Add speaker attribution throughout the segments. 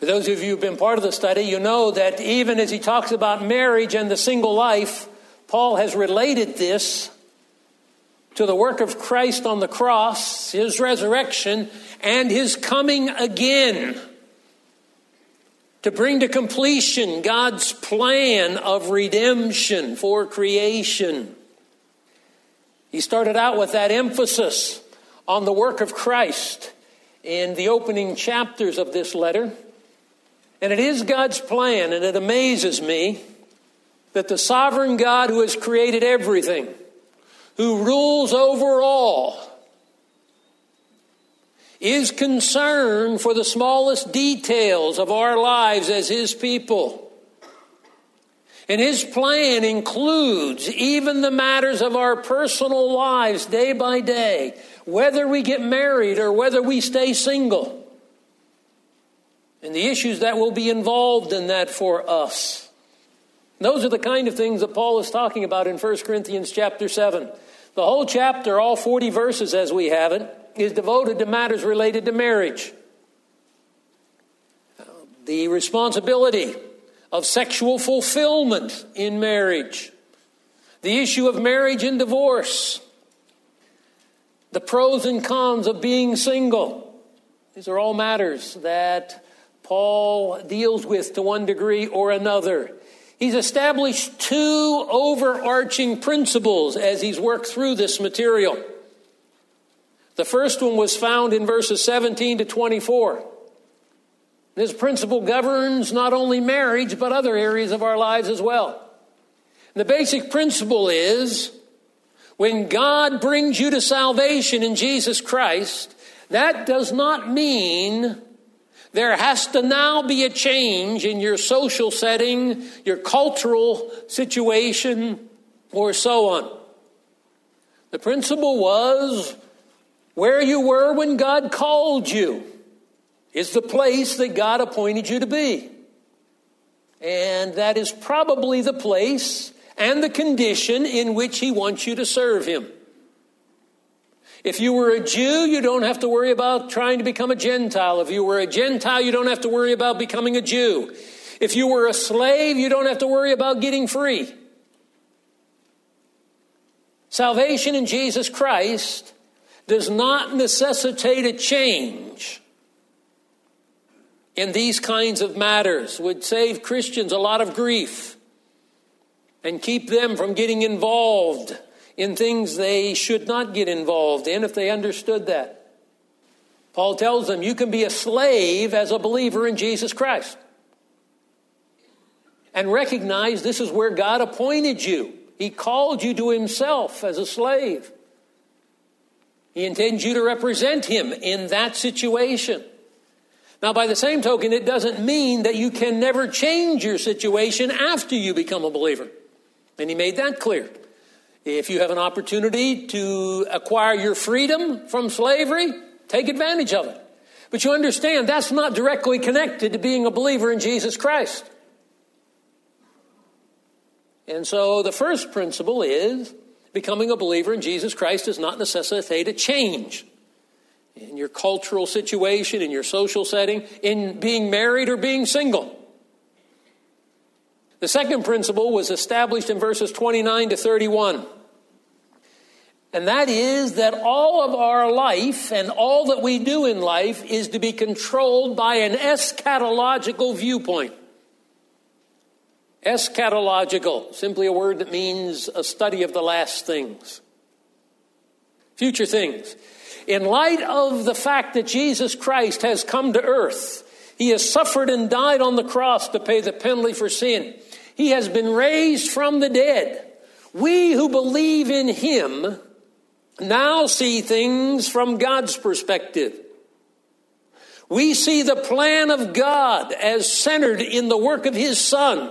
Speaker 1: For those of you who've been part of the study, you know that even as he talks about marriage and the single life, Paul has related this to the work of Christ on the cross, his resurrection, and his coming again to bring to completion God's plan of redemption for creation. He started out with that emphasis on the work of Christ in the opening chapters of this letter. And it is God's plan, and it amazes me that the sovereign God who has created everything, who rules over all, is concerned for the smallest details of our lives as his people. And his plan includes even the matters of our personal lives day by day, whether we get married or whether we stay single, and the issues that will be involved in that for us. Those are the kind of things that Paul is talking about in 1 Corinthians chapter 7. The whole chapter, all 40 verses as we have it, is devoted to matters related to marriage. The responsibility of sexual fulfillment in marriage. The issue of marriage and divorce. The pros and cons of being single. These are all matters that Paul deals with to one degree or another. He's established two overarching principles as he's worked through this material. The first one was found in verses 17 to 24. This principle governs not only marriage, but other areas of our lives as well. The basic principle is, when God brings you to salvation in Jesus Christ, that does not mean there has to now be a change in your social setting, your cultural situation, or so on. The principle was, where you were when God called you is the place that God appointed you to be. And that is probably the place and the condition in which he wants you to serve him. If you were a Jew, you don't have to worry about trying to become a Gentile. If you were a Gentile, you don't have to worry about becoming a Jew. If you were a slave, you don't have to worry about getting free. Salvation in Jesus Christ does not necessitate a change in these kinds of matters. Would save Christians a lot of grief and keep them from getting involved in things they should not get involved in if they understood that. Paul tells them you can be a slave as a believer in Jesus Christ. And recognize this is where God appointed you. He called you to himself as a slave. He intends you to represent him in that situation. Now, by the same token, it doesn't mean that you can never change your situation after you become a believer. And he made that clear. If you have an opportunity to acquire your freedom from slavery, take advantage of it. But you understand that's not directly connected to being a believer in Jesus Christ. And so the first principle is becoming a believer in Jesus Christ does not necessitate a change in your cultural situation, in your social setting, in being married or being single. The second principle was established in verses 29 to 31. And that is that all of our life and all that we do in life is to be controlled by an eschatological viewpoint. Eschatological, simply a word that means a study of the last things. Future things. In light of the fact that Jesus Christ has come to earth, he has suffered and died on the cross to pay the penalty for sin. He has been raised from the dead. We who believe in him now see things from God's perspective. We see the plan of God as centered in the work of his Son.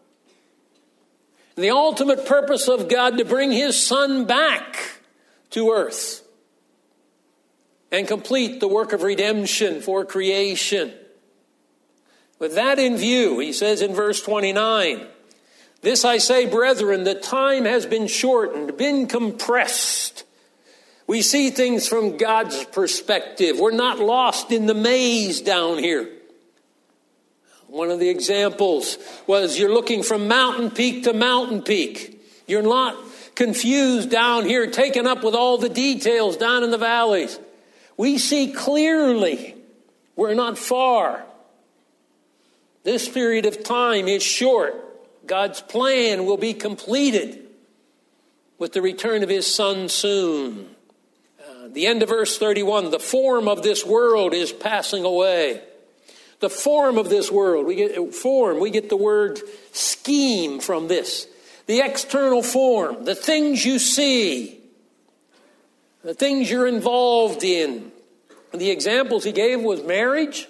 Speaker 1: The ultimate purpose of God to bring his Son back to earth and complete the work of redemption for creation. With that in view, he says in verse 29, "This I say, brethren, the time has been shortened, been compressed. We see things from God's perspective. We're not lost in the maze down here. One of the examples was you're looking from mountain peak to mountain peak. You're not confused down here, taken up with all the details down in the valleys. We see clearly. We're not far. This period of time is short. God's plan will be completed with the return of his Son soon. The end of verse 31, the form of this world is passing away. The form of this world, we get the word scheme from this. The external form, the things you see, the things you're involved in. The examples he gave was marriage,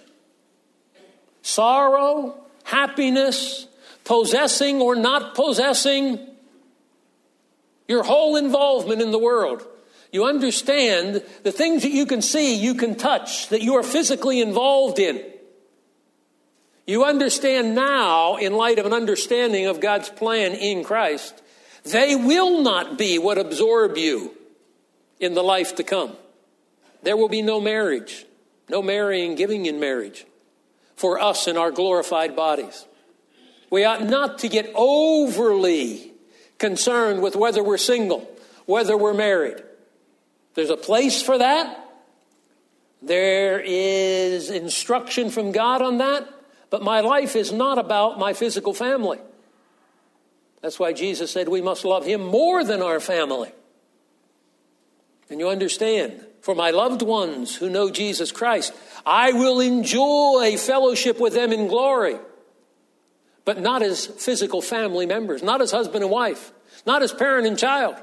Speaker 1: sorrow, happiness, possessing or not possessing, your whole involvement in the world. You understand the things that you can see, you can touch, that you are physically involved in. You understand now, in light of an understanding of God's plan in Christ, they will not be what absorb you in the life to come. There will be no marriage, no marrying, giving in marriage for us in our glorified bodies. We ought not to get overly concerned with whether we're single, whether we're married. There's a place for that. There is instruction from God on that. But my life is not about my physical family. That's why Jesus said we must love him more than our family. And you understand, for my loved ones who know Jesus Christ, I will enjoy fellowship with them in glory. But not as physical family members, not as husband and wife, not as parent and child.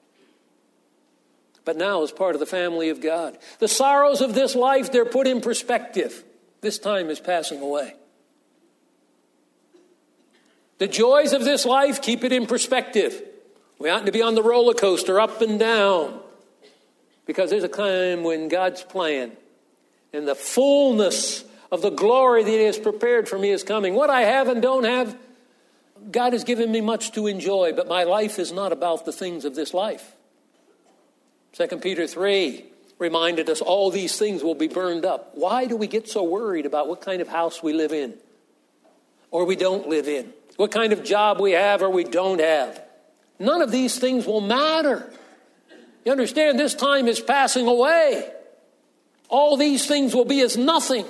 Speaker 1: But now as part of the family of God. The sorrows of this life, they're put in perspective. This time is passing away. The joys of this life, keep it in perspective. We oughtn't to be on the roller coaster, up and down. Because there's a time when God's plan and the fullness of the glory that he has prepared for me is coming. What I have and don't have, God has given me much to enjoy. But my life is not about the things of this life. 2 Peter 3 reminded us all these things will be burned up. Why do we get so worried about what kind of house we live in or we don't live in? What kind of job we have or we don't have? None of these things will matter. You understand, this time is passing away. All these things will be as nothing.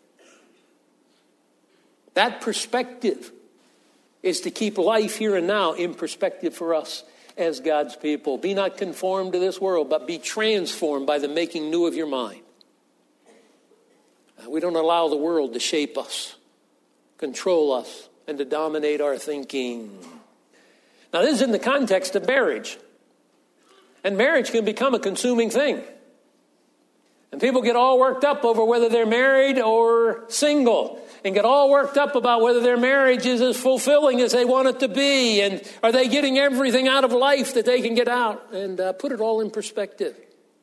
Speaker 1: That perspective is to keep life here and now in perspective for us as God's people. Be not conformed to this world, but be transformed by the making new of your mind. We don't allow the world to shape us, control us, and to dominate our thinking. Now, this is in the context of marriage. And marriage can become a consuming thing. And people get all worked up over whether they're married or single. And get all worked up about whether their marriage is as fulfilling as they want it to be. And are they getting everything out of life that they can get out? And put it all in perspective.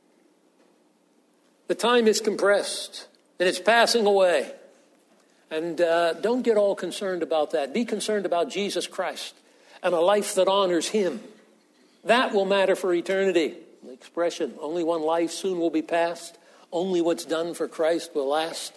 Speaker 1: The time is compressed. And it's passing away. And don't get all concerned about that. Be concerned about Jesus Christ and a life that honors him. That will matter for eternity. The expression, only one life soon will be passed. Only what's done for Christ will last.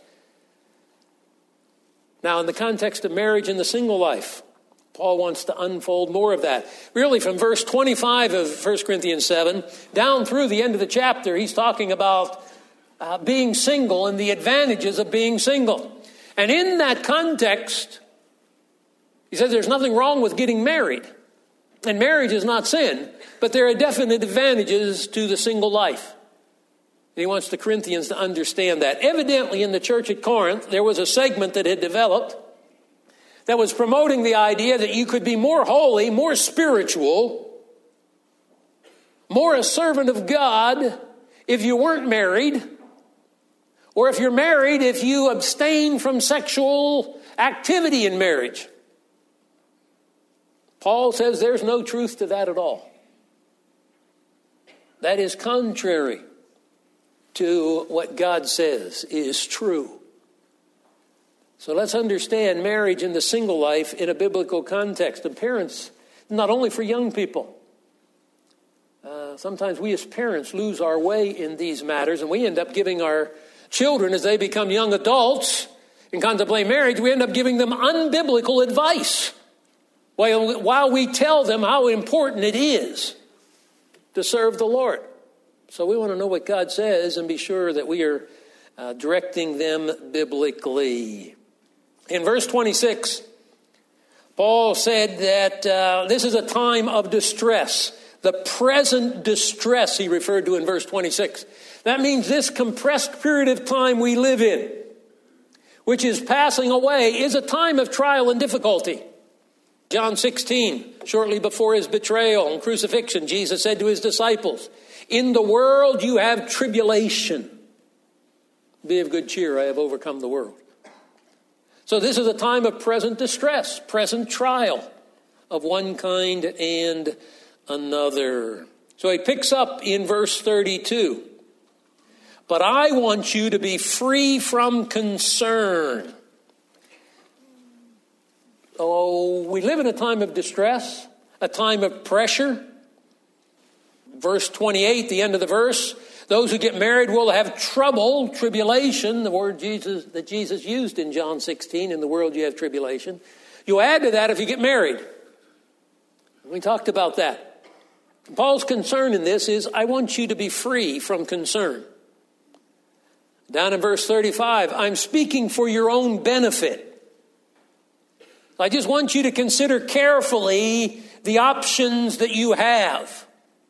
Speaker 1: Now, in the context of marriage and the single life, Paul wants to unfold more of that. Really, from verse 25 of 1 Corinthians 7, down through the end of the chapter, he's talking about being single and the advantages of being single. And in that context, he says there's nothing wrong with getting married. And marriage is not sin, but there are definite advantages to the single life. And he wants the Corinthians to understand that. Evidently, in the church at Corinth, there was a segment that had developed that was promoting the idea that you could be more holy, more spiritual, more a servant of God if you weren't married, or if you're married, if you abstain from sexual activity in marriage. Paul says there's no truth to that at all. That is contrary to what God says is true. So let's understand marriage and the single life in a biblical context. And parents, not only for young people. Sometimes we as parents lose our way in these matters, and we end up giving our children, as they become young adults, in Contemplate Marriage, we end up giving them unbiblical advice while we tell them how important it is to serve the Lord. So we want to know what God says and be sure that we are directing them biblically. In verse 26, Paul said that this is a time of distress. The present distress he referred to in verse 26. That means this compressed period of time we live in, which is passing away, is a time of trial and difficulty. John 16, shortly before his betrayal and crucifixion, Jesus said to his disciples, "In the world you have tribulation. Be of good cheer, I have overcome the world." So this is a time of present distress, present trial of one kind and another. So he picks up in verse 32. But I want you to be free from concern. Oh, we live in a time of distress, a time of pressure. Verse 28, the end of the verse, those who get married will have trouble, tribulation, the word that Jesus used in John 16, in the world you have tribulation. You add to that if you get married. We talked about that. Paul's concern in this is, I want you to be free from concern. Down in verse 35, I'm speaking for your own benefit. I just want you to consider carefully the options that you have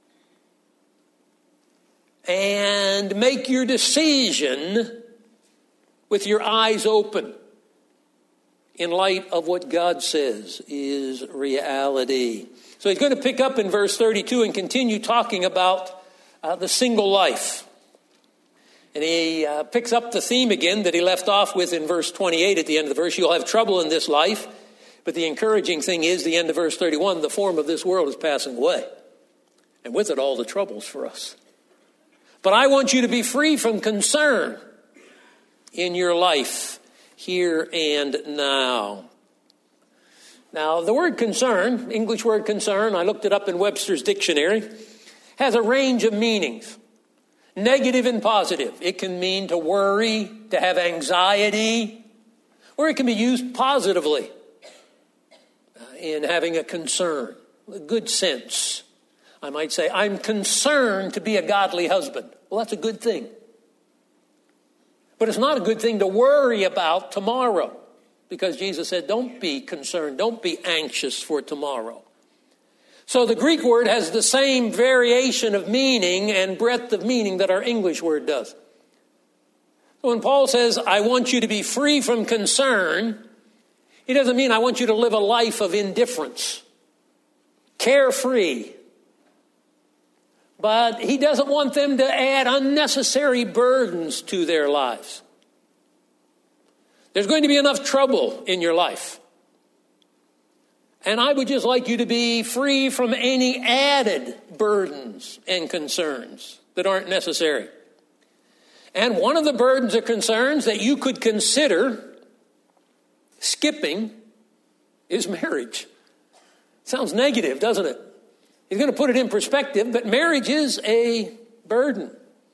Speaker 1: and make your decision with your eyes open in light of what God says is reality. So he's going to pick up in verse 32 and continue talking about the single life. And he picks up the theme again that he left off with in verse 28 at the end of the verse. You'll have trouble in this life. But the encouraging thing is the end of verse 31, the form of this world is passing away. And with it all the troubles for us. But I want you to be free from concern in your life here and now. Now, the word concern, English word concern, I looked it up in Webster's dictionary, has a range of meanings. Negative and positive. It can mean to worry, to have anxiety, or it can be used positively in having a concern, a good sense. I might say, I'm concerned to be a godly husband. Well, that's a good thing. But it's not a good thing to worry about tomorrow, because Jesus said, don't be concerned, don't be anxious for tomorrow. So the Greek word has the same variation of meaning and breadth of meaning that our English word does. So when Paul says, I want you to be free from concern, he doesn't mean I want you to live a life of indifference, carefree. But he doesn't want them to add unnecessary burdens to their lives. There's going to be enough trouble in your life. And I would just like you to be free from any added burdens and concerns that aren't necessary. And one of the burdens or concerns that you could consider skipping is marriage. Sounds negative, doesn't it? He's going to put it in perspective, but marriage is a burden.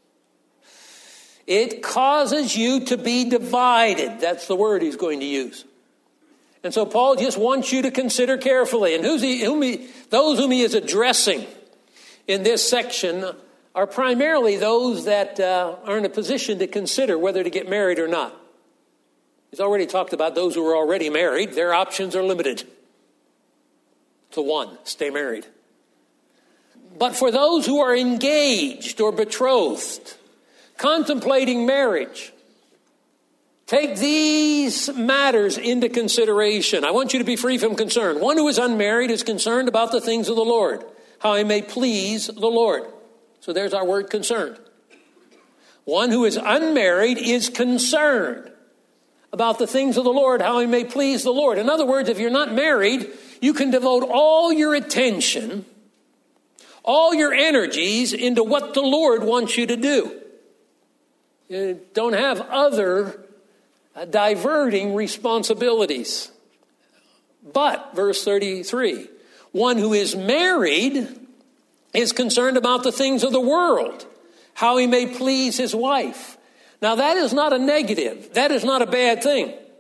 Speaker 1: It causes you to be divided. That's the word he's going to use. And so Paul just wants you to consider carefully. And those whom he is addressing in this section are primarily those that are in a position to consider whether to get married or not. He's already talked about those who are already married. Their options are limited to one, stay married. But for those who are engaged or betrothed, contemplating marriage, take these matters into consideration. I want you to be free from concern. One who is unmarried is concerned about the things of the Lord, how he may please the Lord. So there's our word concerned. One who is unmarried is concerned about the things of the Lord, how he may please the Lord. In other words, if you're not married, you can devote all your attention, all your energies into what the Lord wants you to do. You don't have other diverting responsibilities. But, verse 33, one who is married is concerned about the things of the world, how he may please his wife. Now, that is not a negative. That is not a bad thing.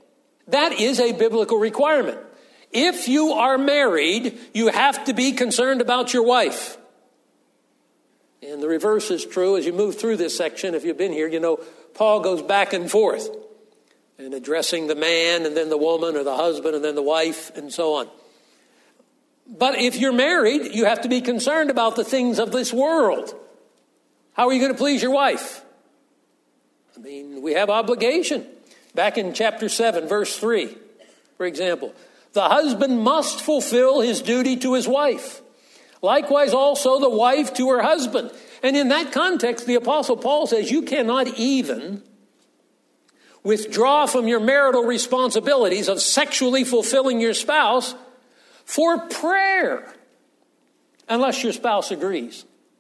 Speaker 1: That is a biblical requirement. If you are married, you have to be concerned about your wife. And the reverse is true. As you move through this section, if you've been here, you know Paul goes back and forth in addressing the man and then the woman, or the husband and then the wife, and so on. But if you're married, you have to be concerned about the things of this world. How are you going to please your wife? I mean, we have obligation. Back in chapter 7, verse 3, for example, the husband must fulfill his duty to his wife. Likewise also the wife to her husband. And in that context, the Apostle Paul says you cannot even withdraw from your marital responsibilities of sexually fulfilling your spouse for prayer unless your spouse agrees.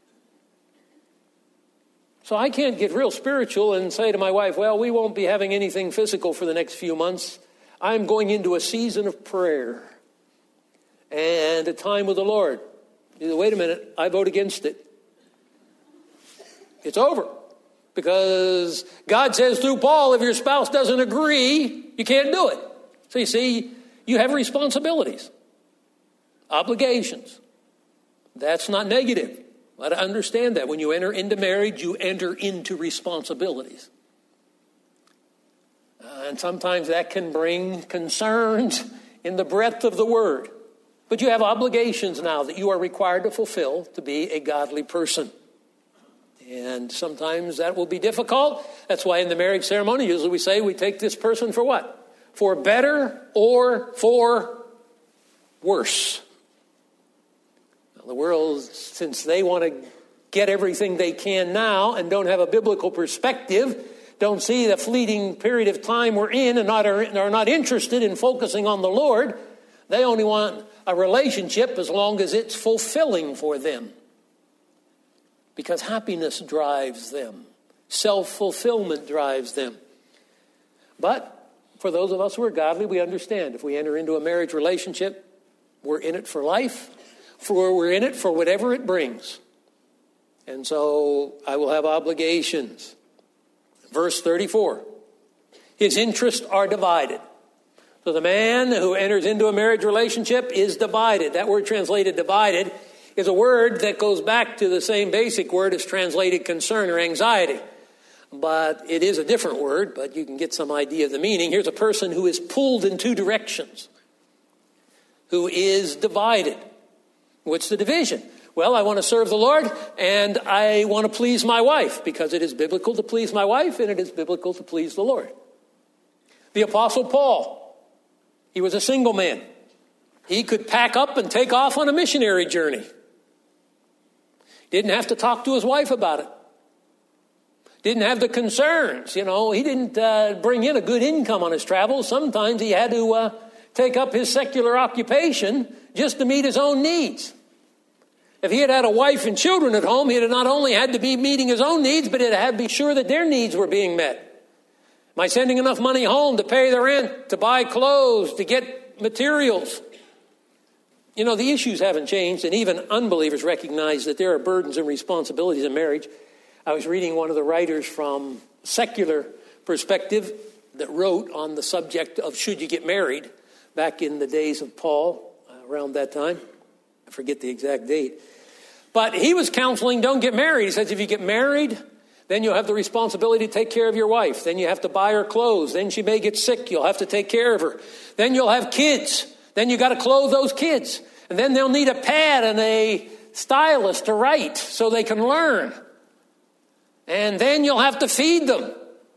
Speaker 1: So I can't get real spiritual and say to my wife, well, we won't be having anything physical for the next few months. I'm going into a season of prayer and a time with the Lord. Wait a minute, I vote against it. It's over. Because God says through Paul, if your spouse doesn't agree, you can't do it. So you see, you have responsibilities, obligations. That's not negative. Let us understand that. When you enter into marriage, you enter into responsibilities. And sometimes that can bring concerns in the breadth of the word. But you have obligations now that you are required to fulfill to be a godly person. And sometimes that will be difficult. That's why in the marriage ceremony, usually we say we take this person for what? For better or for worse. Now, the world, since they want to get everything they can now and don't have a biblical perspective, don't see the fleeting period of time we're in and are not interested in focusing on the Lord, they only want a relationship as long as it's fulfilling for them. Because happiness drives them. Self-fulfillment drives them. But for those of us who are godly, we understand if we enter into a marriage relationship, we're in it for life, we're in it for whatever it brings. And so I will have obligations. Verse 34, his interests are divided. So the man who enters into a marriage relationship is divided. That word translated divided is a word that goes back to the same basic word as translated concern or anxiety. But it is a different word, but you can get some idea of the meaning. Here's a person who is pulled in two directions, who is divided. What's the division? Well, I want to serve the Lord and I want to please my wife, because it is biblical to please my wife and it is biblical to please the Lord. The Apostle Paul, he was a single man. He could pack up and take off on a missionary journey. Didn't have to talk to his wife about it. Didn't have the concerns. He didn't bring in a good income on his travels. Sometimes he had to take up his secular occupation just to meet his own needs. If he had had a wife and children at home, he'd have not only had to be meeting his own needs, but he'd had to be sure that their needs were being met. Am I sending enough money home to pay the rent, to buy clothes, to get materials? The issues haven't changed, and even unbelievers recognize that there are burdens and responsibilities in marriage. I was reading one of the writers from secular perspective that wrote on the subject of should you get married back in the days of Paul, around that time. I forget the exact date. But he was counseling, don't get married. He says if you get married, then you'll have the responsibility to take care of your wife. Then you have to buy her clothes. Then she may get sick. You'll have to take care of her. Then you'll have kids. Then you got to clothe those kids. And then they'll need a pad and a stylus to write so they can learn. And then you'll have to feed them.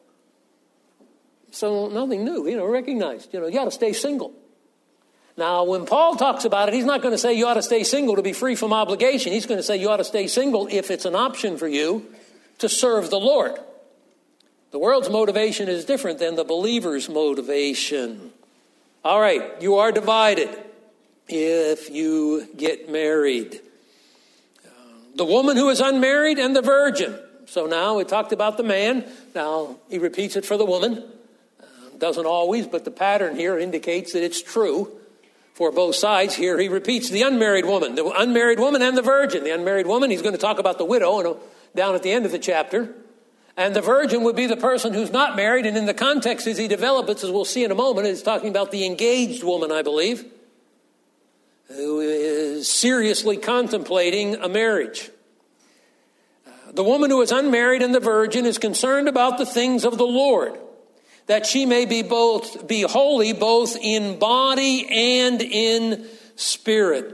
Speaker 1: So nothing new, recognized. You got to stay single. Now, when Paul talks about it, he's not going to say you ought to stay single to be free from obligation. He's going to say you ought to stay single if it's an option for you to serve the Lord. The world's motivation is different than the believer's motivation. All right, you are divided if you get married. The woman who is unmarried and the virgin. So now we talked about the man. Now he repeats it for the woman. Doesn't always, but the pattern here indicates that it's true for both sides. Here he repeats the unmarried woman and the virgin. The unmarried woman, he's going to talk about the widow down at the end of the chapter. And the virgin would be the person who's not married. And in the context as he develops, as we'll see in a moment, it's talking about the engaged woman, I believe, who is seriously contemplating a marriage. The woman who is unmarried and the virgin is concerned about the things of the Lord, that she may be holy both in body and in spirit.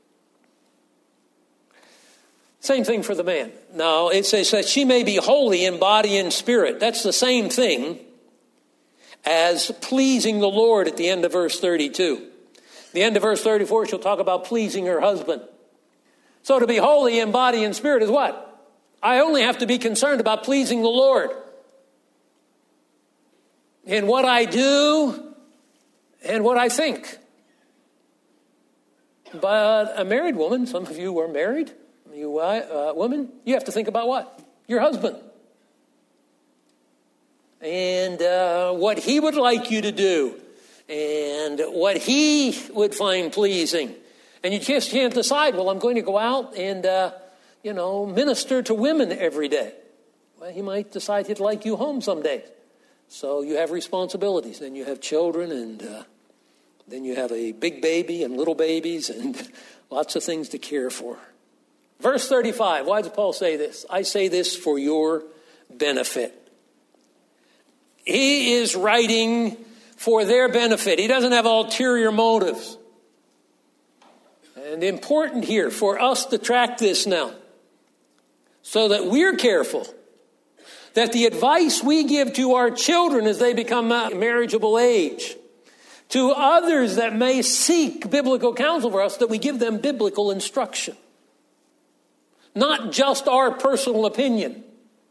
Speaker 1: Same thing for the man. Now, it says that she may be holy in body and spirit. That's the same thing as pleasing the Lord at the end of verse 32. The end of verse 34, she'll talk about pleasing her husband. So to be holy in body and spirit is what? I only have to be concerned about pleasing the Lord in what I do and what I think. But a married woman, some of you are married, you women, you have to think about what? Your husband. And what he would like you to do. And what he would find pleasing. And you just can't decide, well, I'm going to go out and, minister to women every day. Well, he might decide he'd like you home someday. So you have responsibilities. Then you have children, and then you have a big baby and little babies and lots of things to care for. Verse 35, why does Paul say this? I say this for your benefit. He is writing for their benefit. He doesn't have ulterior motives. And important here for us to track this now, so that we're careful that the advice we give to our children as they become marriageable age, to others that may seek biblical counsel for us, that we give them biblical instruction. Not just our personal opinion,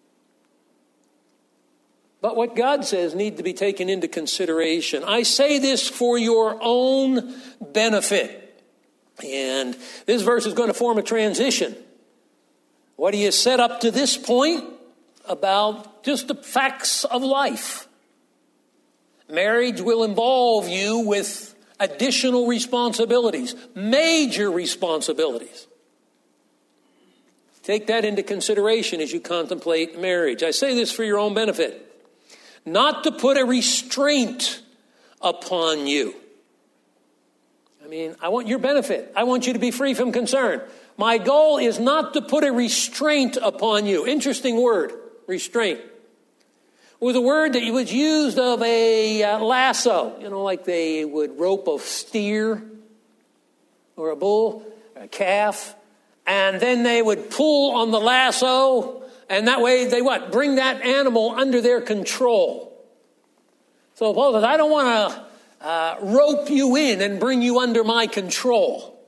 Speaker 1: but what God says need to be taken into consideration. I say this for your own benefit. And this verse is going to form a transition. What he has said up to this point about just the facts of life. Marriage will involve you with additional responsibilities, major responsibilities. Take that into consideration as you contemplate marriage. I say this for your own benefit. Not to put a restraint upon you. I want your benefit. I want you to be free from concern. My goal is not to put a restraint upon you. Interesting word, restraint. It was a word that was used of a lasso. Like they would rope a steer or a bull, or a calf. And then they would pull on the lasso, and that way they bring that animal under their control. So Paul says, I don't want to rope you in and bring you under my control.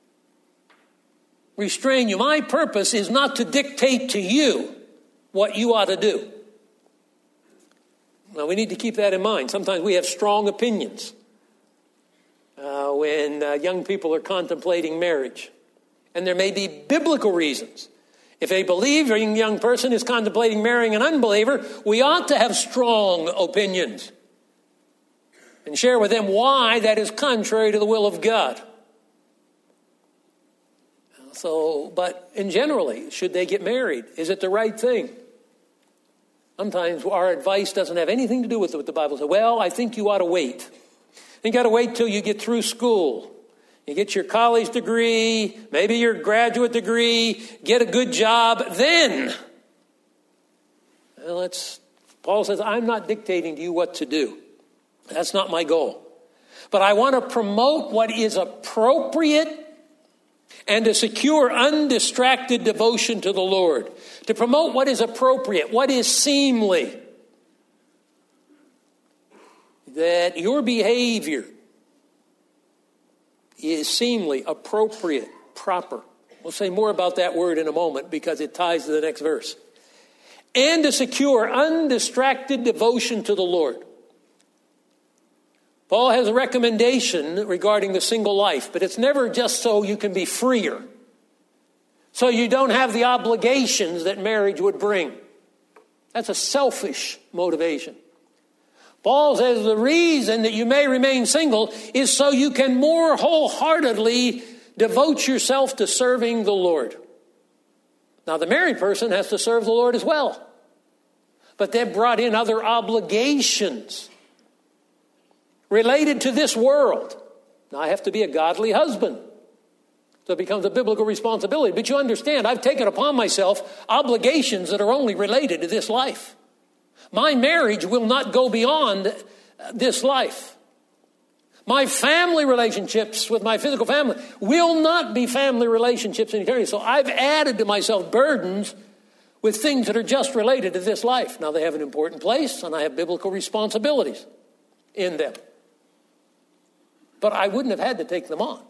Speaker 1: Restrain you. My purpose is not to dictate to you what you ought to do. Now we need to keep that in mind. Sometimes we have strong opinions when young people are contemplating marriage. And there may be biblical reasons. If a believing young person is contemplating marrying an unbeliever, we ought to have strong opinions and share with them why that is contrary to the will of God. But in generally, should they get married? Is it the right thing? Sometimes our advice doesn't have anything to do with what the Bible says. Well, I think you ought to wait. You got to wait till you get through school. You get your college degree, maybe your graduate degree, get a good job, then. Paul says, I'm not dictating to you what to do. That's not my goal. But I want to promote what is appropriate and to secure undistracted devotion to the Lord. To promote what is appropriate, what is seemly. That your behavior is seemly, appropriate, proper. We'll say more about that word in a moment because it ties to the next verse. And to secure undistracted devotion to the Lord. Paul has a recommendation regarding the single life, but it's never just so you can be freer. So you don't have the obligations that marriage would bring. That's a selfish motivation. Paul says the reason that you may remain single is so you can more wholeheartedly devote yourself to serving the Lord. Now, the married person has to serve the Lord as well. but they've brought in other obligations related to this world. Now, I have to be a godly husband. So it becomes a biblical responsibility. But you understand, I've taken upon myself obligations that are only related to this life. My marriage will not go beyond this life. My family relationships with my physical family will not be family relationships in eternity. So I've added to myself burdens with things that are just related to this life. Now, they have an important place, and I have biblical responsibilities in them. But I wouldn't have had to take them on.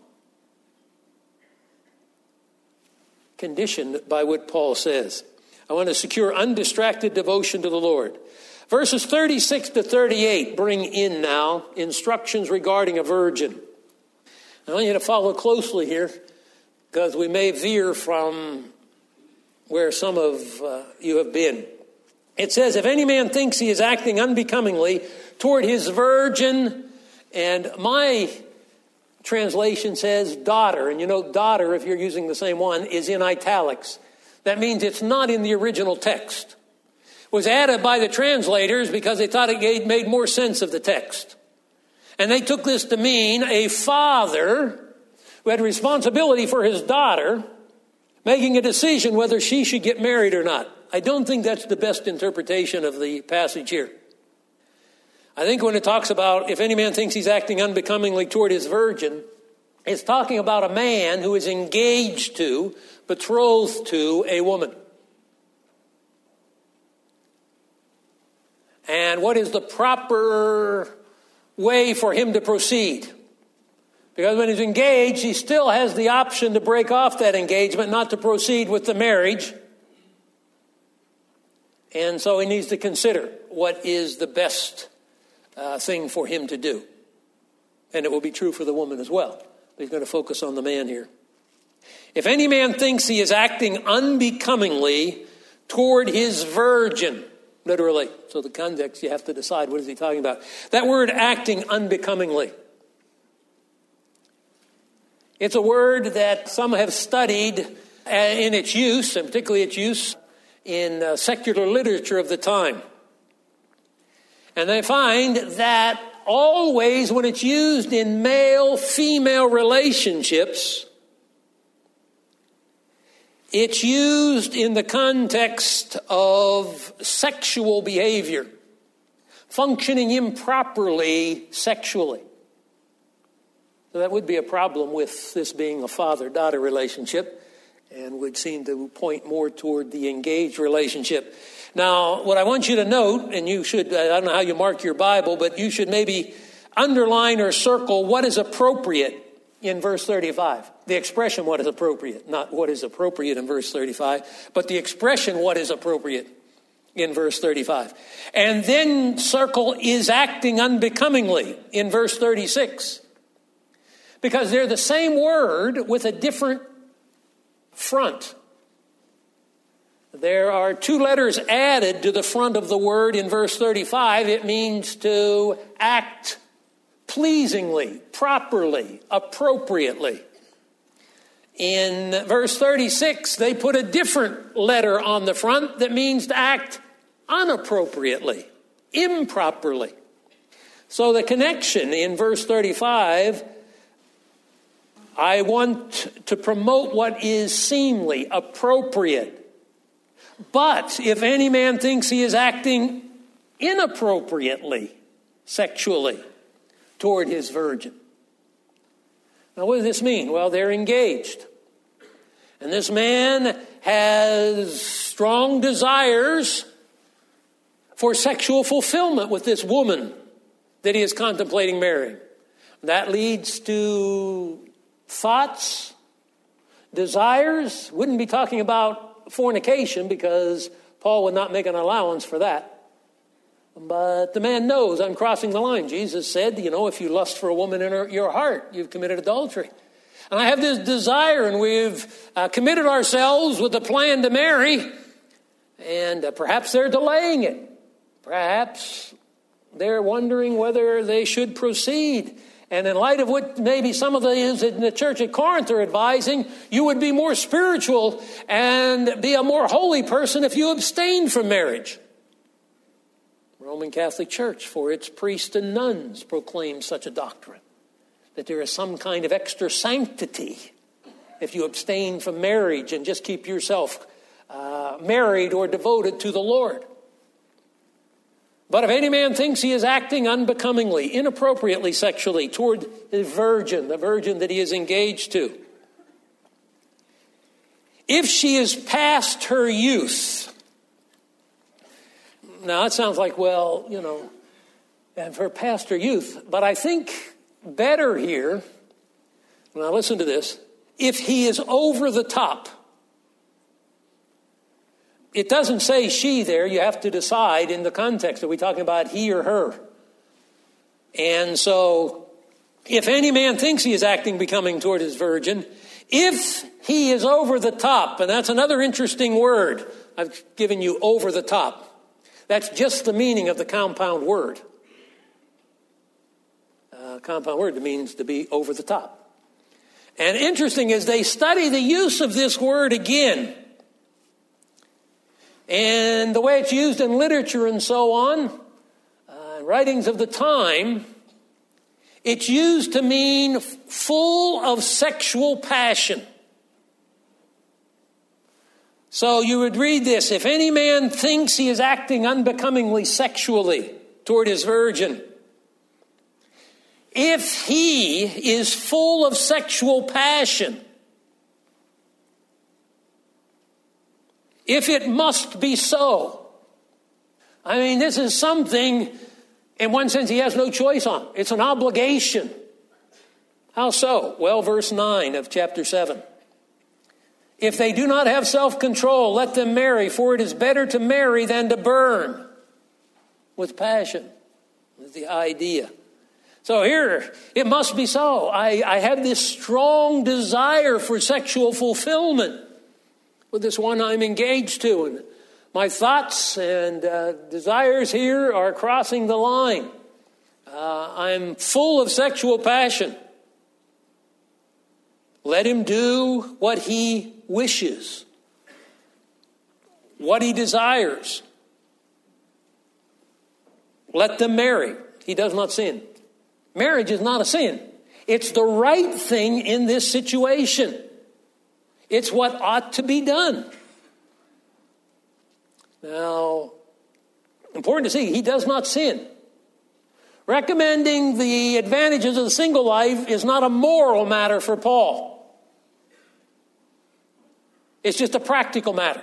Speaker 1: Conditioned by what Paul says. I want to secure undistracted devotion to the Lord. Verses 36 to 38 bring in now instructions regarding a virgin. I want you to follow closely here because we may veer from where some of you have been. It says, if any man thinks he is acting unbecomingly toward his virgin, and my translation says daughter, and you know daughter, if you're using the same one, is in italics. That means it's not in the original text. It was added by the translators because they thought it made more sense of the text. And they took this to mean a father who had responsibility for his daughter making a decision whether she should get married or not. I don't think that's the best interpretation of the passage here. I think when it talks about if any man thinks he's acting unbecomingly toward his virgin, it's talking about a man who is engaged to, betrothed to a woman. And what is the proper way for him to proceed? Because when he's engaged, he still has the option to break off that engagement, not to proceed with the marriage. And so he needs to consider what is the best thing for him to do. And it will be true for the woman as well. But he's going to focus on the man here. If any man thinks he is acting unbecomingly toward his virgin, literally. So the context, you have to decide, what is he talking about? That word acting unbecomingly. It's a word that some have studied in its use, and particularly its use in secular literature of the time. And they find that always when it's used in male-female relationships, it's used in the context of sexual behavior, functioning improperly sexually. So that would be a problem with this being a father-daughter relationship and would seem to point more toward the engaged relationship. Now, what I want you to note, and you should, I don't know how you mark your Bible, but you should maybe underline or circle what is appropriate in verse 35. The expression what is appropriate, not what is appropriate in verse 35, but the expression what is appropriate in verse 35. And then circle is acting unbecomingly in verse 36. Because they're the same word with a different front. There are two letters added to the front of the word in verse 35. It means to act pleasingly, properly, appropriately. In verse 36, they put a different letter on the front that means to act unappropriately, improperly. So the connection in verse 35, I want to promote what is seemly, appropriate. But if any man thinks he is acting inappropriately, sexually, toward his virgin. Now, what does this mean? Well, they're engaged. And this man has strong desires for sexual fulfillment with this woman that he is contemplating marrying. That leads to thoughts, desires. Wouldn't be talking about fornication because Paul would not make an allowance for that. But the man knows I'm crossing the line. Jesus said, if you lust for a woman in your heart, you've committed adultery. And I have this desire, and we've committed ourselves with a plan to marry, and perhaps they're delaying it. Perhaps they're wondering whether they should proceed. And in light of what maybe some of those in the church at Corinth are advising, you would be more spiritual and be a more holy person if you abstained from marriage. Roman Catholic Church, for its priests and nuns, proclaims such a doctrine, that there is some kind of extra sanctity if you abstain from marriage and just keep yourself married or devoted to the Lord. But if any man thinks he is acting unbecomingly, inappropriately sexually toward the virgin that he is engaged to, if she is past her youth. Now, it sounds like, and her past her youth. But I think better here, now listen to this, if he is over the top. It doesn't say she there. You have to decide in the context. Are we talking about he or her? And so, if any man thinks he is acting becoming toward his virgin, if he is over the top, and that's another interesting word. I've given you over the top. That's just the meaning of the compound word. Compound word means to be over the top. And interesting is they study the use of this word again. And the way it's used in literature and so on, writings of the time, it's used to mean full of sexual passion. So you would read this, if any man thinks he is acting unbecomingly sexually toward his virgin, if he is full of sexual passion, if it must be so. I mean, this is something, in one sense, he has no choice on. It's an obligation. How so? Well, verse 9 of chapter 7. If they do not have self-control, let them marry, for it is better to marry than to burn with passion, is the idea. So here, it must be so. I have this strong desire for sexual fulfillment with this one I'm engaged to, and my thoughts and desires here are crossing the line. I'm full of sexual passion. Let him do what he wishes, what he desires. Let them marry. He does not sin. Marriage is not a sin. It's the right thing in this situation. It's what ought to be done. Now, important to see, he does not sin. Recommending the advantages of the single life is not a moral matter for Paul. It's just a practical matter.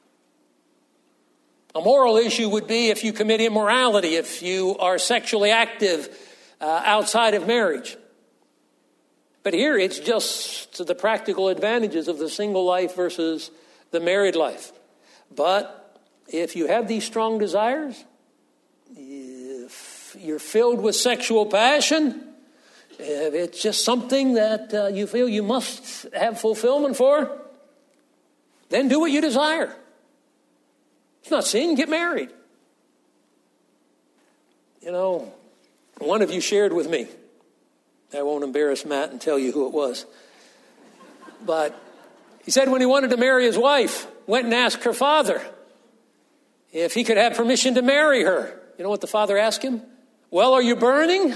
Speaker 1: A moral issue would be if you commit immorality, if you are sexually active outside of marriage. But here it's just the practical advantages of the single life versus the married life. But if you have these strong desires, if you're filled with sexual passion, if it's just something that you feel you must have fulfillment for, then do what you desire. It's not sin, get married. You know, one of you shared with me, I won't embarrass Matt and tell you who it was, but he said when he wanted to marry his wife, went and asked her father if he could have permission to marry her. You know what the father asked him? Well, are you burning?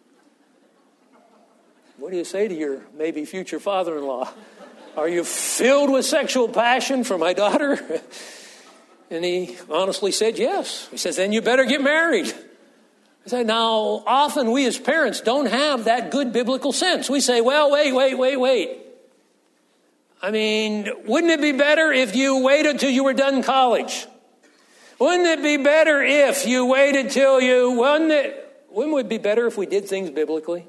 Speaker 1: What do you say to your maybe future father-in-law? Are you filled with sexual passion for my daughter? And he honestly said yes. He says, then you better get married. I say, now, often we as parents don't have that good biblical sense. We say, well, wait. I mean, wouldn't it be better if you waited till you were done college? Wouldn't it be better if you waited till you, wouldn't it be better if we did things biblically?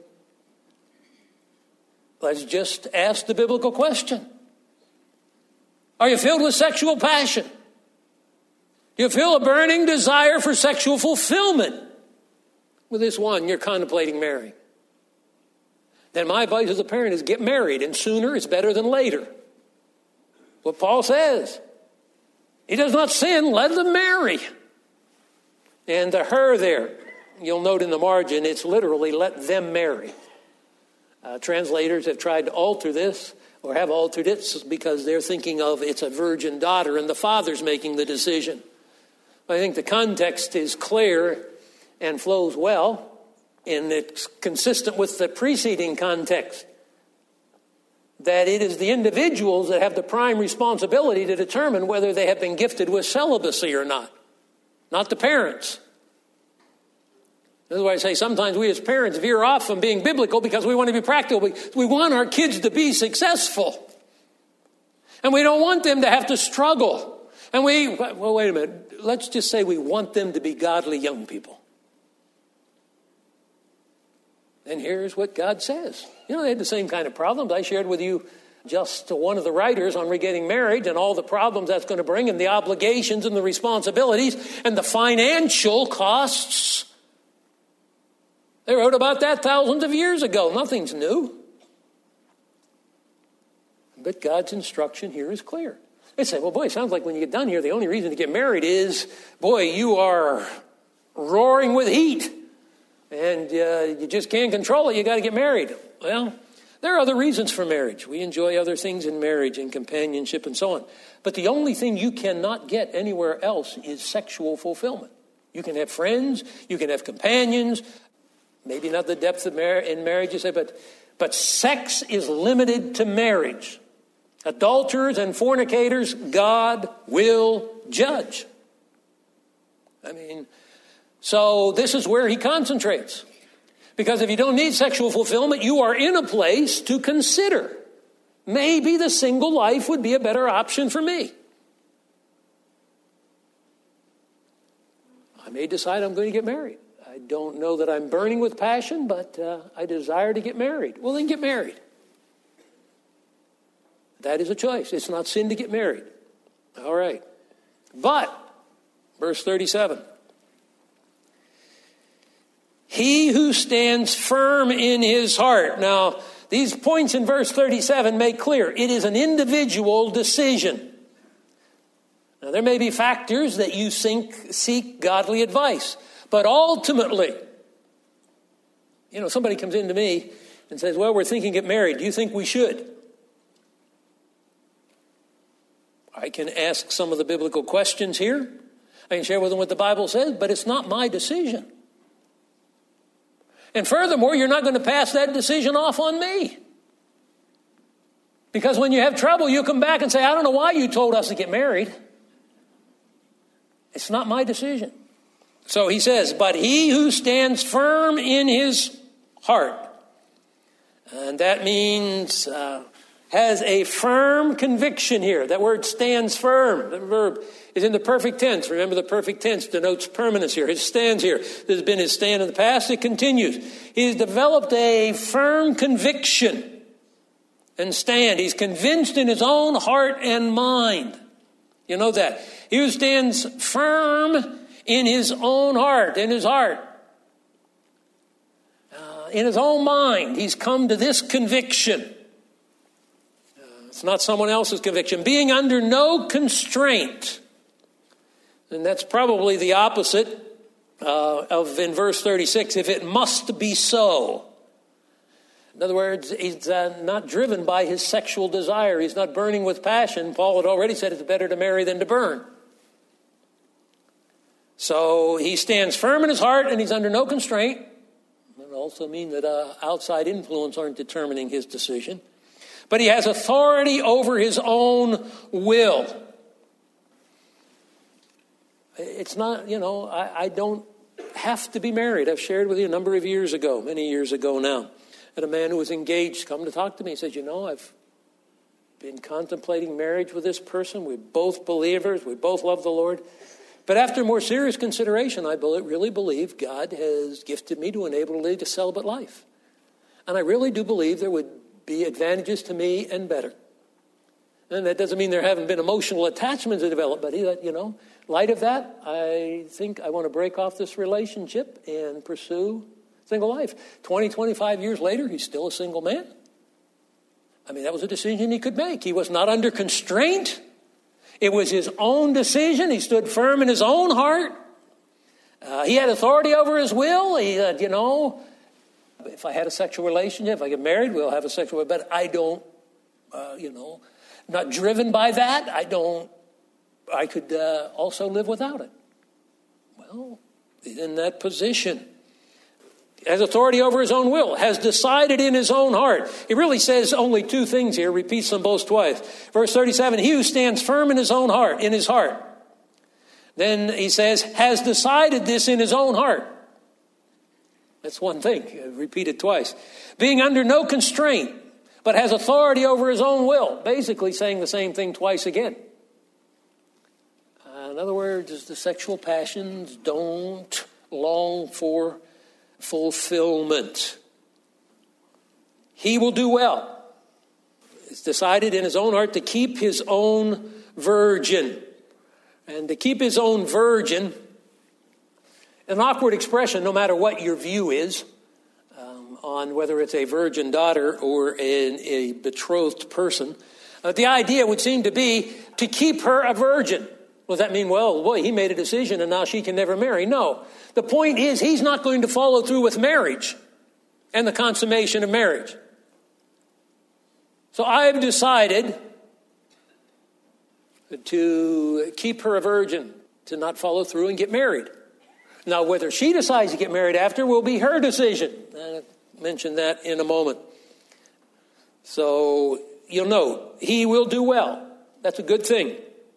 Speaker 1: Let's just ask the biblical question. Are you filled with sexual passion? Do you feel a burning desire for sexual fulfillment with this one you're contemplating marrying? Then my advice as a parent is get married, and sooner is better than later. What Paul says. He does not sin, let them marry. And the her there, you'll note in the margin, it's literally let them marry. Translators have tried to alter this, or have altered it, because they're thinking of it's a virgin daughter and the father's making the decision. I think the context is clear and flows well, and it's consistent with the preceding context, that it is the individuals that have the prime responsibility to determine whether they have been gifted with celibacy or not the parents. That's why I say sometimes we as parents veer off from being biblical because we want to be practical. We want our kids to be successful. And we don't want them to have to struggle. And wait a minute. Let's just say we want them to be godly young people. And here's what God says. They had the same kind of problems. I shared with you just one of the writers on getting married and all the problems that's going to bring and the obligations and the responsibilities and the financial costs. They wrote about that thousands of years ago. Nothing's new. But God's instruction here is clear. They say, well, boy, it sounds like when you get done here, the only reason to get married is, boy, you are roaring with heat. And you just can't control it. You got to get married. Well, there are other reasons for marriage. We enjoy other things in marriage and companionship and so on. But the only thing you cannot get anywhere else is sexual fulfillment. You can have friends. You can have companions. Maybe not the depth of in marriage, you say, but sex is limited to marriage. Adulterers and fornicators, God will judge. So this is where he concentrates. Because if you don't need sexual fulfillment, you are in a place to consider. Maybe the single life would be a better option for me. I may decide I'm going to get married. I don't know that I'm burning with passion, but I desire to get married. Well, then get married. That is a choice. It's not sin to get married. All right. But, verse 37. He who stands firm in his heart. Now, these points in verse 37 make clear it is an individual decision. Now, there may be factors that you seek godly advice. But ultimately, somebody comes into me and says, well, we're thinking get married. Do you think we should? I can ask some of the biblical questions here. I can share with them what the Bible says, but it's not my decision. And furthermore, you're not going to pass that decision off on me. Because when you have trouble, you come back and say, I don't know why you told us to get married. It's not my decision. So he says, but he who stands firm in his heart. And that means has a firm conviction here. That word stands firm. The verb is in the perfect tense. Remember, the perfect tense denotes permanence here. His stands here. This has been his stand in the past. It continues. He's developed a firm conviction and stand. He's convinced in his own heart and mind. You know that. He who stands firm in his own heart, in his heart, in his own mind, he's come to this conviction. It's not someone else's conviction. Being under no constraint. And that's probably the opposite of in verse 36, if it must be so. In other words, he's not driven by his sexual desire. He's not burning with passion. Paul had already said it's better to marry than to burn. So he stands firm in his heart and he's under no constraint. That also mean that outside influence aren't determining his decision. But he has authority over his own will. It's not, I don't have to be married. I've shared with you a number of years ago, many years ago now, that a man who was engaged come to talk to me. He said, I've been contemplating marriage with this person. We're both believers. We both love the Lord. But after more serious consideration, I really believe God has gifted me to enable to lead a celibate life. And I really do believe there would be advantages to me and better. And that doesn't mean there haven't been emotional attachments that develop, but light of that, I think I want to break off this relationship and pursue single life. 20, 25 years later, he's still a single man. That was a decision he could make. He was not under constraint. It was his own decision. He stood firm in his own heart. He had authority over his will. He said, if I had a sexual relationship, if I get married, we'll have a sexual, but I don't, not driven by that. I could also live without it. Well, in that position, has authority over his own will, has decided in his own heart. He really says only two things here, repeats them both twice. Verse 37, he who stands firm in his own heart, in his heart. Then he says, has decided this in his own heart. That's one thing, repeated twice. Being under no constraint, but has authority over his own will. Basically saying the same thing twice again. In other words, the sexual passions don't long for fulfillment. He will do well. It's decided in his own heart to keep his own virgin. And to keep his own virgin, an awkward expression, no matter what your view is on whether it's a virgin daughter or a betrothed person. The idea would seem to be to keep her a virgin. Does that mean, well, boy, he made a decision and now she can never marry? No. The point is he's not going to follow through with marriage and the consummation of marriage. So I've decided to keep her a virgin, to not follow through and get married. Now, whether she decides to get married after will be her decision. I'll mention that in a moment. So you'll note, he will do well. That's a good thing.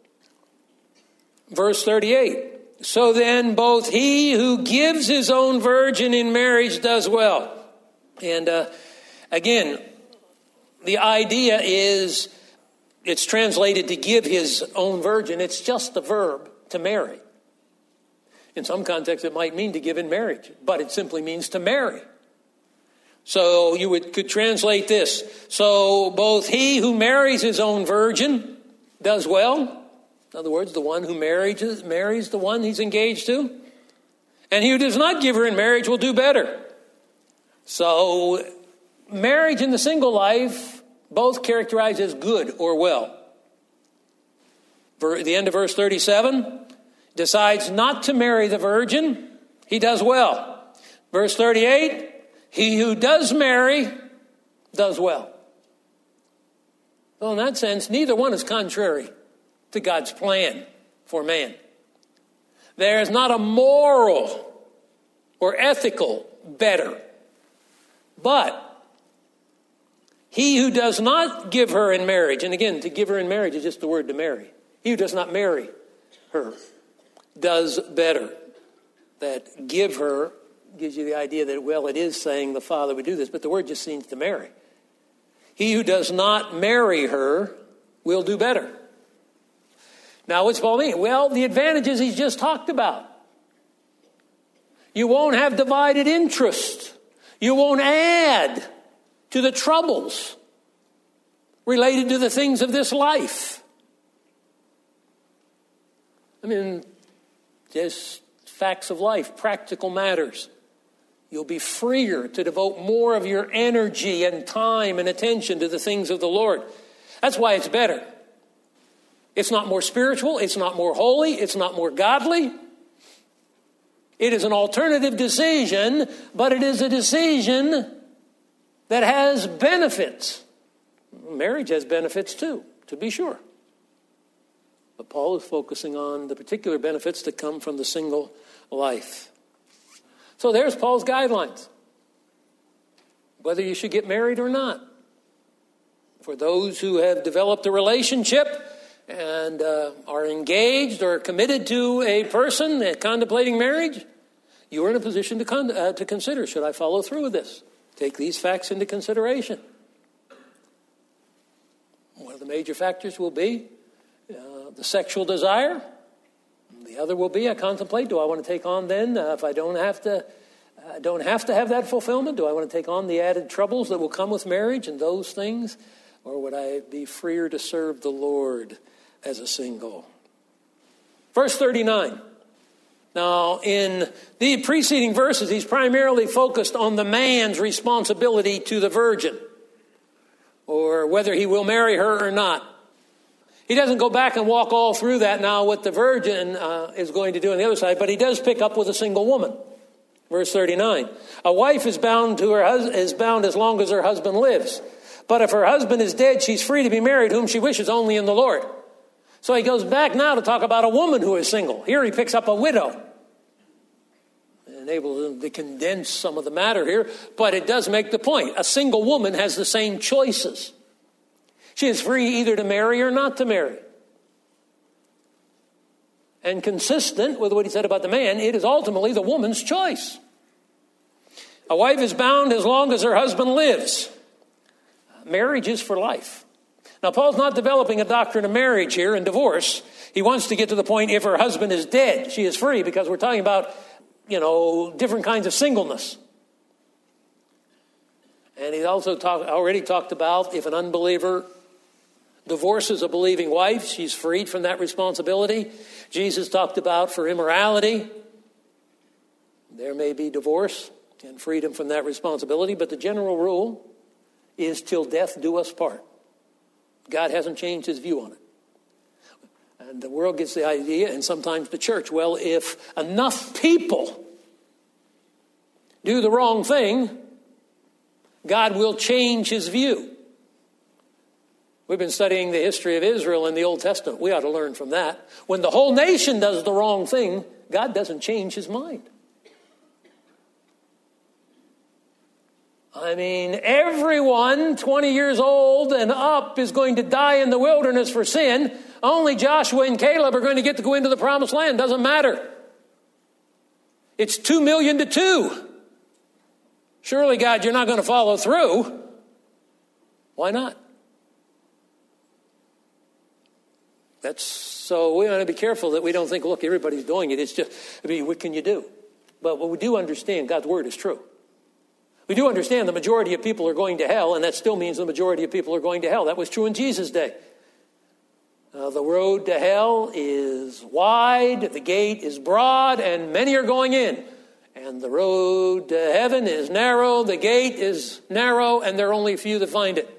Speaker 1: Verse 38. So then both he who gives his own virgin in marriage does well. And again, the idea is, it's translated to give his own virgin. It's just the verb to marry. In some contexts, it might mean to give in marriage, but it simply means to marry. So you could translate this. So both he who marries his own virgin does well. In other words, the one who marries the one he's engaged to. And he who does not give her in marriage will do better. So marriage and the single life, both characterized as good or well. At the end of verse 37, decides not to marry the virgin, he does well. Verse 38, he who does marry does well. Well, in that sense, neither one is contrary to God's plan for man. There is not a moral or ethical better. But he who does not give her in marriage, and again, to give her in marriage is just the word to marry. He who does not marry her does better. That give her gives you the idea that, well, it is saying the father would do this, but the word just seems to marry. He who does not marry her will do better. Now, what's Paul mean? Well, the advantages he's just talked about. You won't have divided interest. You won't add to the troubles related to the things of this life. I mean, just facts of life, practical matters. You'll be freer to devote more of your energy and time and attention to the things of the Lord. That's why it's better. It's not more spiritual. It's not more holy. It's not more godly. It is an alternative decision, but it is a decision that has benefits. Marriage has benefits too, to be sure. But Paul is focusing on the particular benefits that come from the single life. So there's Paul's guidelines. Whether you should get married or not. For those who have developed a relationship and are engaged or committed to a person contemplating marriage, you are in a position to consider, should I follow through with this? Take these facts into consideration. One of the major factors will be the sexual desire. The other will be, I contemplate, do I want to take on then, if I don't have to have that fulfillment, do I want to take on the added troubles that will come with marriage and those things? Or would I be freer to serve the Lord as a single? Verse 39. Now, in the preceding verses, he's primarily focused on the man's responsibility to the virgin, or whether he will marry her or not. He doesn't go back and walk all through that now what the virgin is going to do on the other side, but he does pick up with a single woman. Verse 39. A wife is bound to her is bound as long as her husband lives. But if her husband is dead, she's free to be married whom she wishes, only in the Lord. So he goes back now to talk about a woman who is single. Here he picks up a widow. able to condense some of the matter here, but it does make the point. A single woman has the same choices. She is free either to marry or not to marry. And consistent with what he said about the man, it is ultimately the woman's choice. A wife is bound as long as her husband lives. Marriage is for life. Now, Paul's not developing a doctrine of marriage here and divorce. He wants to get to the point, if her husband is dead, she is free, because we're talking about, different kinds of singleness. And he also already talked about if an unbeliever divorces a believing wife, she's freed from that responsibility. Jesus talked about for immorality, there may be divorce and freedom from that responsibility, but the general rule is till death do us part. God hasn't changed his view on it. And the world gets the idea, and sometimes the church, well, if enough people do the wrong thing, God will change his view. We've been studying the history of Israel in the Old Testament. We ought to learn from that. When the whole nation does the wrong thing, God doesn't change his mind. I mean, everyone 20 years old and up is going to die in the wilderness for sin. Only Joshua and Caleb are going to get to go into the promised land. Doesn't matter. It's 2 million to 2. Surely, God, you're not going to follow through. Why not? So we want to be careful that we don't think, look, everybody's doing it. It's just, what can you do? But what we do understand, God's word is true. We do understand the majority of people are going to hell, and that still means the majority of people are going to hell. That was true in Jesus' day. The road to hell is wide, the gate is broad, and many are going in. And the road to heaven is narrow, the gate is narrow, and there are only a few that find it.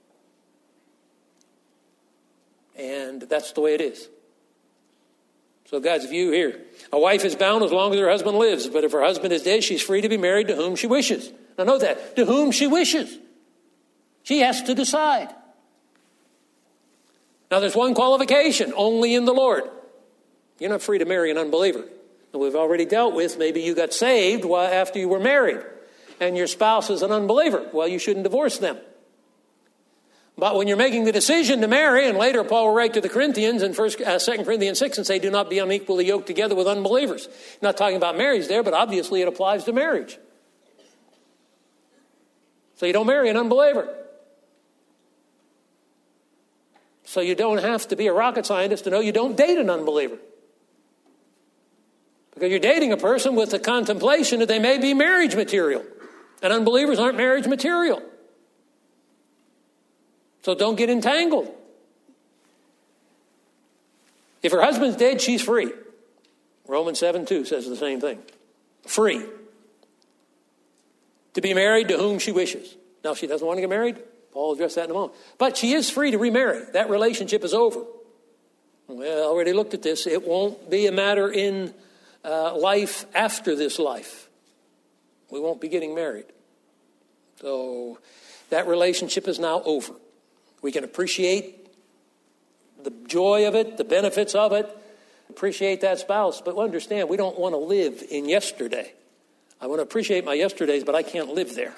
Speaker 1: And that's the way it is. So God's view here. A wife is bound as long as her husband lives, but if her husband is dead, she's free to be married to whom she wishes. Now note that, to whom she wishes. She has to decide. Now there's one qualification, only in the Lord. You're not free to marry an unbeliever. And we've already dealt with, maybe you got saved after you were married, and your spouse is an unbeliever. Well, you shouldn't divorce them. But when you're making the decision to marry, and later Paul will write to the Corinthians in 2 Corinthians 6 and say, do not be unequally yoked together with unbelievers. Not talking about marriage there, but obviously it applies to marriage. So you don't marry an unbeliever. So you don't have to be a rocket scientist to know you don't date an unbeliever. Because you're dating a person with the contemplation that they may be marriage material. And unbelievers aren't marriage material. So don't get entangled. If her husband's dead, she's free. Romans 7:2 says the same thing. Free. To be married to whom she wishes. Now, if she doesn't want to get married, Paul will address that in a moment. But she is free to remarry. That relationship is over. We already looked at this. It won't be a matter in life after this life. We won't be getting married. So that relationship is now over. We can appreciate the joy of it, the benefits of it, appreciate that spouse, but understand we don't want to live in yesterday. I want to appreciate my yesterdays, but I can't live there.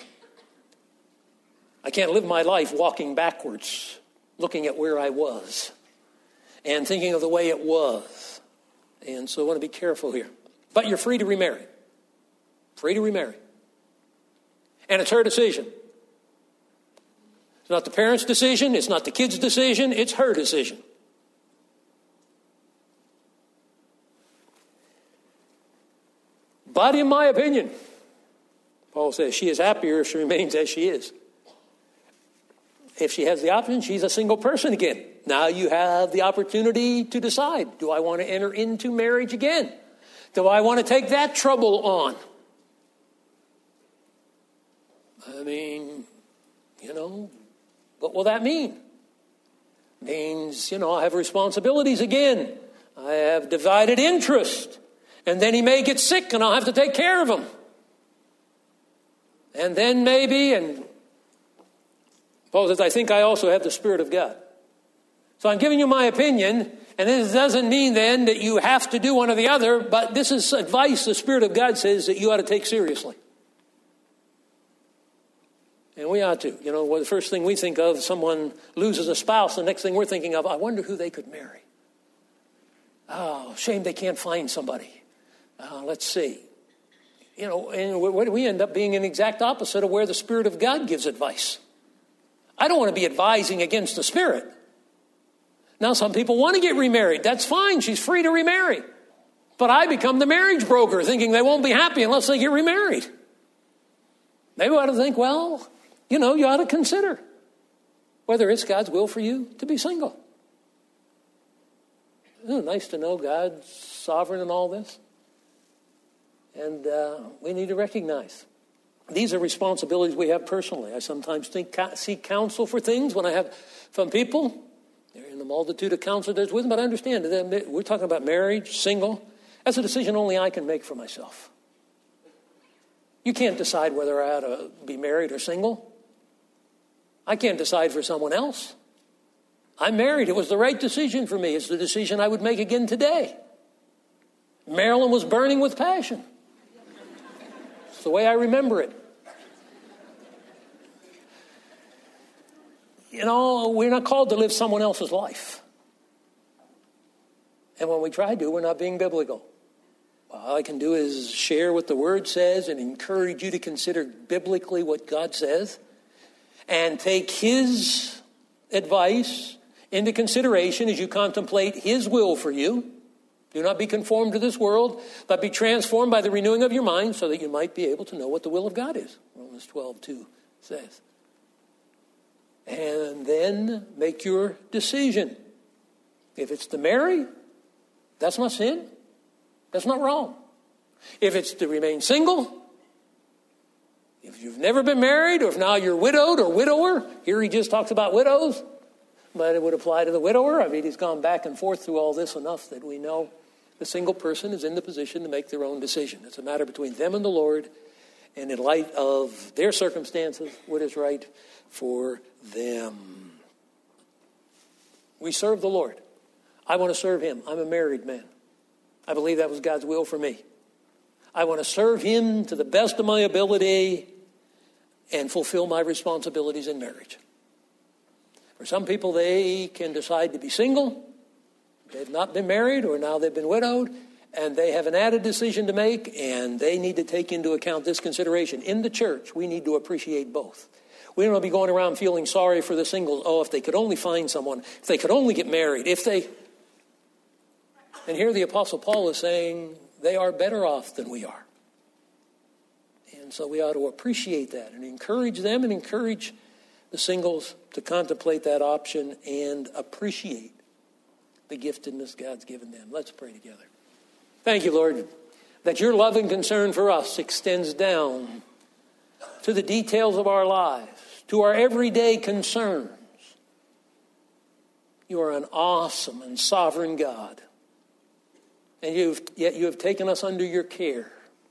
Speaker 1: I can't live my life walking backwards, looking at where I was and thinking of the way it was. And so I want to be careful here. But you're free to remarry. Free to remarry. And it's her decision. It's not the parents' decision. It's not the kids' decision. It's her decision. But in my opinion, Paul says she is happier if she remains as she is. If she has the option, she's a single person again. Now you have the opportunity to decide, do I want to enter into marriage again? Do I want to take that trouble on? I mean, what will that mean? Means, I have responsibilities again. I have divided interest. And then he may get sick and I'll have to take care of him. And then maybe, and Paul says, I think I also have the Spirit of God. So I'm giving you my opinion. And this doesn't mean then that you have to do one or the other, but this is advice the Spirit of God says that you ought to take seriously. And we ought to. You know, well, the first thing we think of, someone loses a spouse, the next thing we're thinking of, I wonder who they could marry. Oh, shame they can't find somebody. Let's see. You know, and we end up being an exact opposite of where the Spirit of God gives advice. I don't want to be advising against the Spirit. Now, some people want to get remarried. That's fine. She's free to remarry. But I become the marriage broker, thinking they won't be happy unless they get remarried. Maybe we ought to think, well, you know, you ought to consider whether it's God's will for you to be single. Isn't it nice to know God's sovereign in all this? And we need to recognize these are responsibilities we have personally. I sometimes seek counsel for things when I have from people. They're in the multitude of counsel there's wisdom, but I understand that we're talking about marriage, single. That's a decision only I can make for myself. You can't decide whether I ought to be married or single. I can't decide for someone else. I'm married. It was the right decision for me. It's the decision I would make again today. Marilyn was burning with passion. It's the way I remember it. You know, we're not called to live someone else's life. And when we try to, we're not being biblical. All I can do is share what the Word says and encourage you to consider biblically what God says and take His advice into consideration as you contemplate His will for you. Do not be conformed to this world, but be transformed by the renewing of your mind so that you might be able to know what the will of God is. Romans 12:2 says. And then make your decision. If it's to marry, that's not sin. That's not wrong. If it's to remain single, if you've never been married, or if now you're widowed or widower, here he just talks about widows, but it would apply to the widower. I mean, he's gone back and forth through all this enough that we know the single person is in the position to make their own decision. It's a matter between them and the Lord, and in light of their circumstances, what is right for them. We serve the Lord. I want to serve Him. I'm a married man. I believe that was God's will for me. I want to serve Him to the best of my ability and fulfill my responsibilities in marriage. For some people, they can decide to be single. They've not been married, or now they've been widowed, and they have an added decision to make, and they need to take into account this consideration. In the church, we need to appreciate both. We don't want to be going around feeling sorry for the singles. Oh, if they could only find someone, if they could only get married, And here the Apostle Paul is saying they are better off than we are. And so we ought to appreciate that and encourage them and encourage the singles to contemplate that option and appreciate the giftedness God's given them. Let's pray together. Thank you, Lord, that your love and concern for us extends down to the details of our lives, to our everyday concerns. You are an awesome and sovereign God. And yet you have taken us under your care.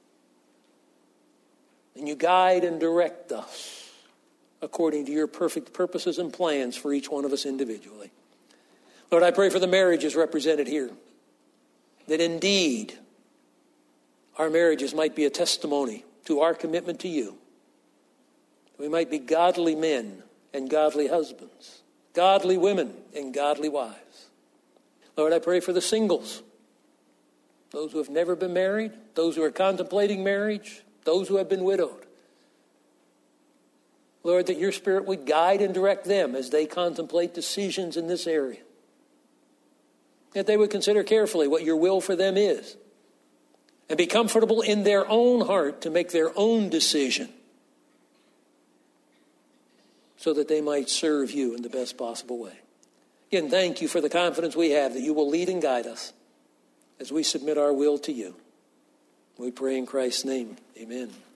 Speaker 1: And you guide and direct us according to your perfect purposes and plans for each one of us individually. Lord, I pray for the marriages represented here, that indeed our marriages might be a testimony to our commitment to you. We might be godly men and godly husbands, godly women and godly wives. Lord, I pray for the singles, those who have never been married, those who are contemplating marriage, those who have been widowed. Lord, that your Spirit would guide and direct them as they contemplate decisions in this area. That they would consider carefully what your will for them is and be comfortable in their own heart to make their own decision so that they might serve you in the best possible way. Again, thank you for the confidence we have that you will lead and guide us as we submit our will to you. We pray in Christ's name. Amen.